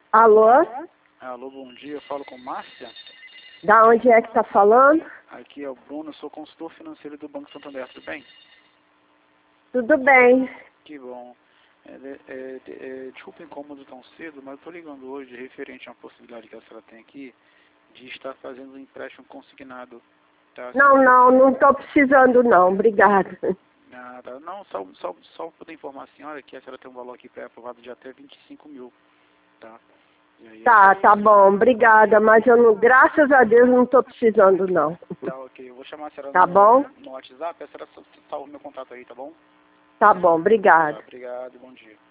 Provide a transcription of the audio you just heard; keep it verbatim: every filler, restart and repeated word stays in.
Alô? Alô, bom dia. Eu falo com Márcia. Da onde é que tá falando? Aqui é o Bruno, eu sou consultor financeiro do Banco Santander, tudo bem? Tudo bem. Que bom. É, é, é, desculpa o incômodo tão cedo, mas eu estou ligando hoje referente a uma possibilidade que a senhora tem aqui de estar fazendo um empréstimo consignado. Tá? Não, não, não tô precisando não, obrigada. Nada. Não, só, só, só para poder informar a senhora que a senhora tem um valor aqui pré-aprovado de até vinte e cinco mil, tá? E aí, Tá, é... tá bom, obrigada, mas eu não, graças a Deus não tô precisando não. Tá, ok. Eu vou chamar a senhora Tá no, bom? no WhatsApp, a senhora salva o meu contato aí, tá bom? Tá bom, obrigada. Tá, obrigado, bom dia.